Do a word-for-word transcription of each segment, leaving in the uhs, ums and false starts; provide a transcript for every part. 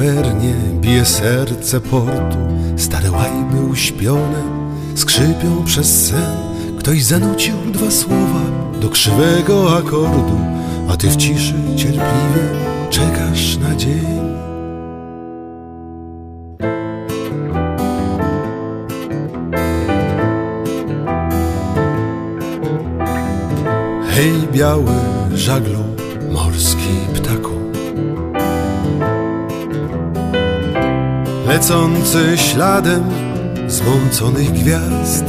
tawernie bije serce portu. Stare łajby uśpione skrzypią przez sen. Ktoś zanucił dwa słowa do krzywego akordu, a ty w ciszy cierpliwie czekasz na dzień. Hej, biały żaglu, morski ptaku, lecący śladem zmąconych gwiazd,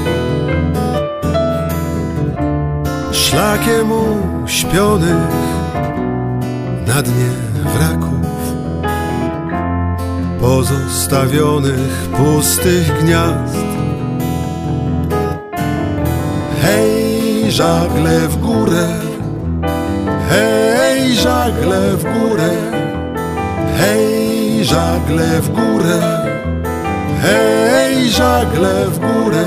szlakiem uśpionych na dnie wraków, pozostawionych pustych gniazd. Hej, żagle w górę, hej, żagle w górę, hej, żagle w górę, hej, żagle w górę.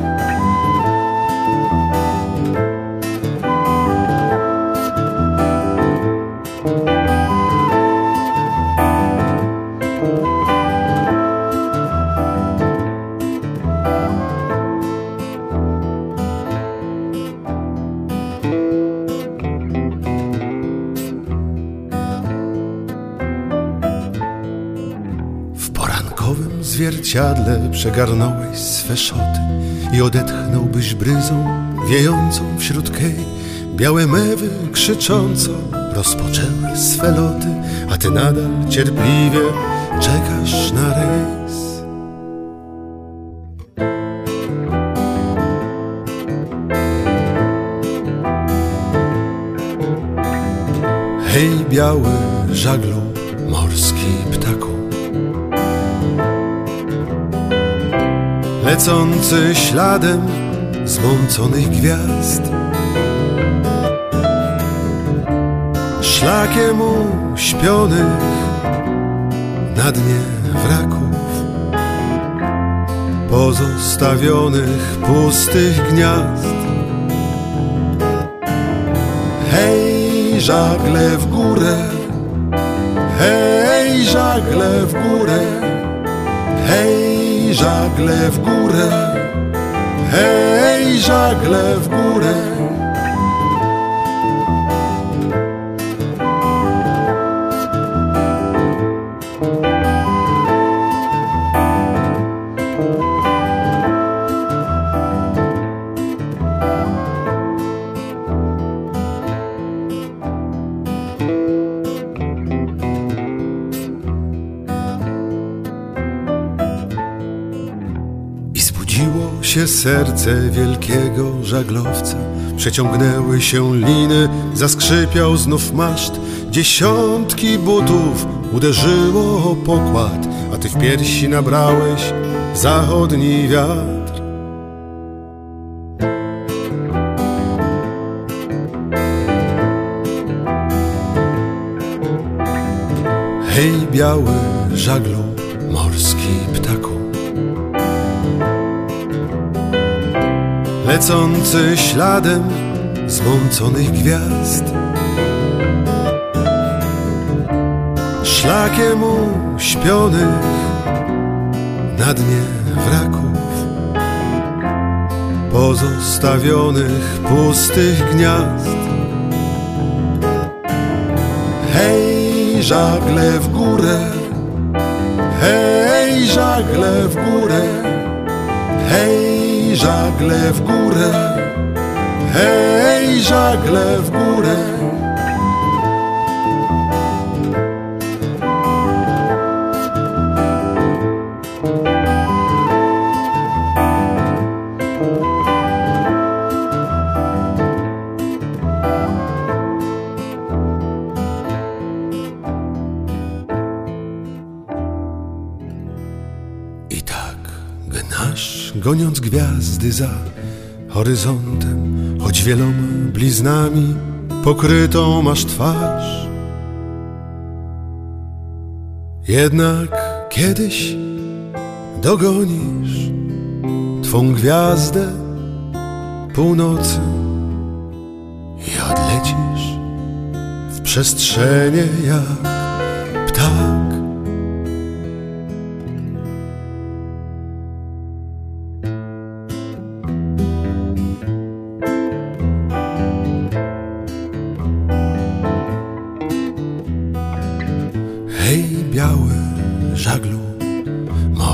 W zwierciadle przegarnąłeś swe szoty i odetchnąłbyś bryzą wiejącą wśród kej. Białe mewy krzycząco rozpoczęły swe loty, a ty nadal cierpliwie czekasz na rejs. Hej, biały żaglu, morski ptaku, lecący śladem zmąconych gwiazd, szlakiem uśpionych na dnie wraków, pozostawionych pustych gniazd. Hej, żagle w górę, hej, żagle w górę, hej, żagle w górę, hej, żagle w górę. Zbudziło się serce wielkiego żaglowca, przeciągnęły się liny, zaskrzypiał znów maszt. Dziesiątki butów uderzyło o pokład, a ty w piersi nabrałeś zachodni wiatr. Hej, biały żaglu, morski ptaku, lecący śladem zmąconych gwiazd, szlakiem uśpionych na dnie wraków, pozostawionych pustych gniazd. Hej, żagle w górę, hej, żagle w górę, hej, żagle w górę, hej, żagle w górę. I tak gnasz, goniąc gwiazdy za horyzontem, choć wieloma bliznami pokrytą masz twarz. Jednak kiedyś dogonisz twą gwiazdę północy i odlecisz w przestrzenie jak ptak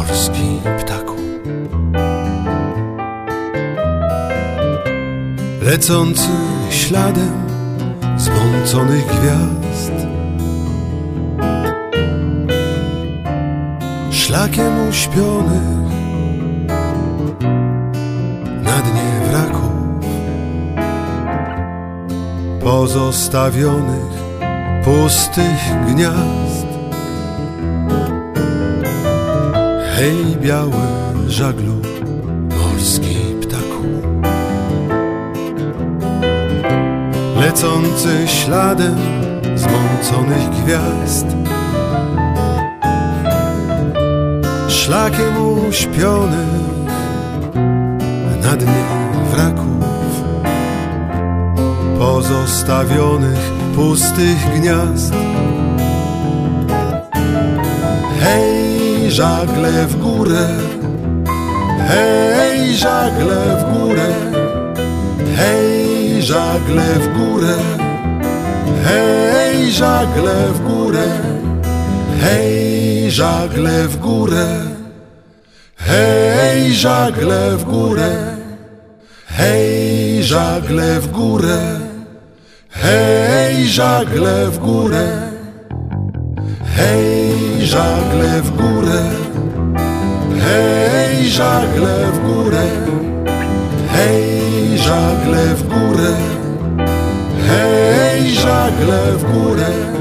morski ptaku. Lecący śladem zmąconych gwiazd, szlakiem uśpionych na dnie wraków, pozostawionych pustych gniazd. Hej, biały żaglu, morski ptaku, lecący śladem zmąconych gwiazd, szlakiem uśpionych na dnie wraków, pozostawionych pustych gniazd. Hej, żagle w górę, hej, żagle w górę, hej, żagle w górę, hej, żagle w górę, hej, żagle w górę, hej, żagle w górę, hej, żagle w górę, hej, żagle w górę, hej, żagle w górę, hej, żagle w górę, hej, żagle w górę, hej, żagle w górę.